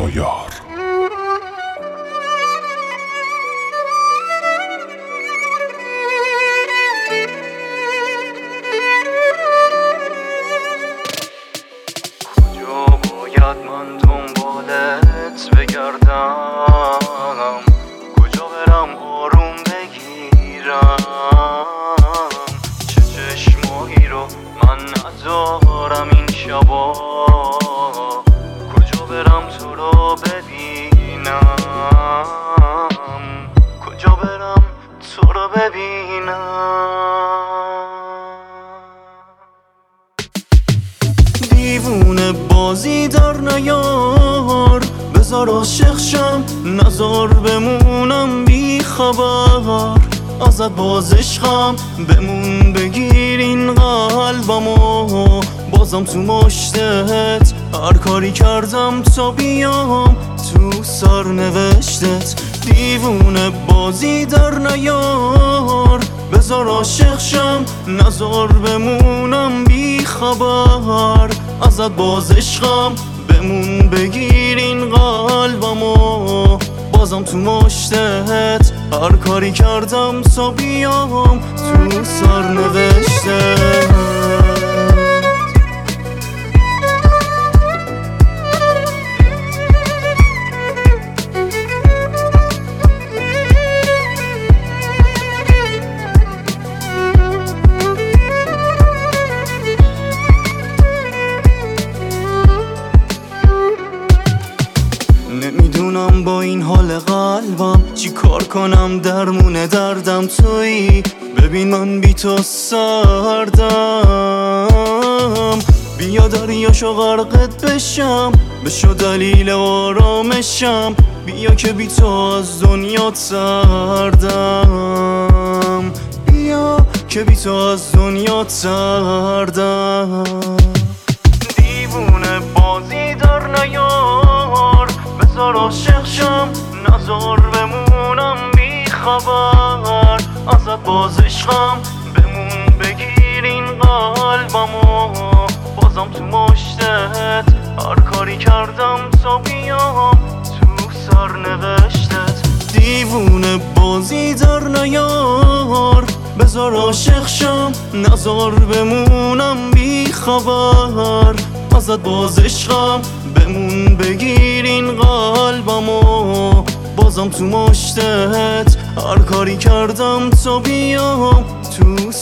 یار. کجا باید من دنبالت بگردم؟ کجا برم آروم بگیرم؟ چه چشمایی رو من ندارم این شبا؟ کجا برم تو رو ببینم؟ کجا برم تو رو ببینم؟ دیوونه بازی در نیار، بذار عاشق شم نزار بمونم بی خبر. ازت باز عشقم بمون بگیر این قلبمو، بازم تو مشتت هر کاری کردم تا بیام تو سرنوشتت. دیوونه بازی در نیار، بذار عاشق شم نزار بمونم بی خبر. ازت باز عشقم بمون بگیر این قلبمو، بازم تو مشتت هر کاری کردم تا بیام تو سرنوشتت. نمیدونم با این حال قلبم چی کار کنم، درمون دردم تویی. ببین من بی تو سردم، بیا دریاشو غرقت بشم، بشو دلیل آرامشم. بیا که بی تو از دنیا سردم، بیا که بی تو از دنیا سردم. دیوونه بازی در نیار، بذار عاشق شم نزار بمونم بی خبر. ازت باز عشقم بمون بگیر این قلبمو، بازم تو مشتت هر کاری کردم تا بیام تو سرنوشتت. دیوونه بازی در نیار، بذار عاشق شم نزار بمونم بی خبر. ازت باز عشقم بمون بگیر این قلبمو، بازم تو مشتت هر کاری کردم تا بیام تو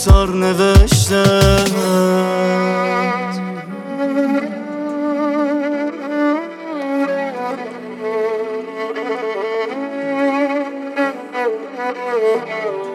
سرنوشتت.